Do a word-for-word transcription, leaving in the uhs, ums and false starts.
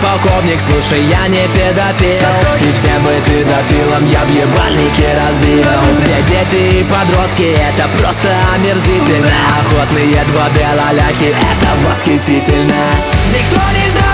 полковник, слушай, я не педофил. И всем бы педофилам я в ебальнике разбил. Где дети и подростки, это просто омерзительно. Охотные два ляляхи, это восхитительно. Никто не знает